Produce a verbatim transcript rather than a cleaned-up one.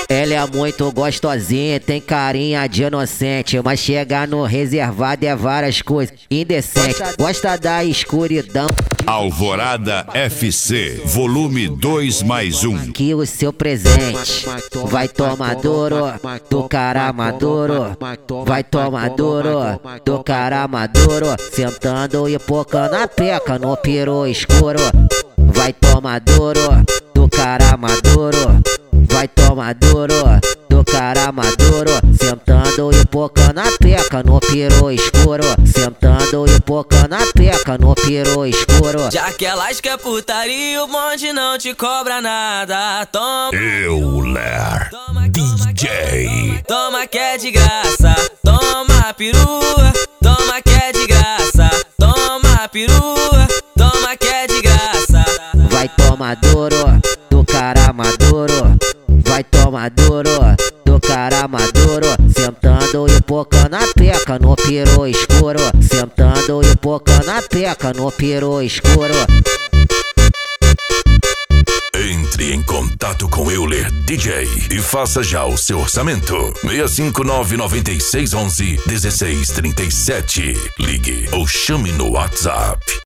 Ela é muito gostosinha, tem carinha de inocente, mas chegar no reservado é várias coisas indecentes. Gosta da escuridão. Alvorada F C, volume dois mais um. Que o seu presente vai tomar duro do cara maduro. Vai tomar duro do cara maduro. Sentando e pocando a peca no peru escuro. Vai tomar duro do cara maduro. Vai tomar duro do cara maduro. Sentando e pocando a peca no peru escuro. Sentando e pocando a peca no peru escuro. Já que elas quer putaria, o bonde não te cobra nada. Toma Euler D J. Toma que é de graça. Toma perua. Toma que é de graça. Toma perua. Toma que é de graça. Vai tomar duro do cara maduro. Vai tomar duro do cara maduro. Sentando e pocando a peca no peru escuro. Sentando e pocando a peca no peru escuro. Entre em contato com Euler D J e faça já o seu orçamento. seis cinco nove nove seis um um um seis três sete. Ligue ou chame no WhatsApp.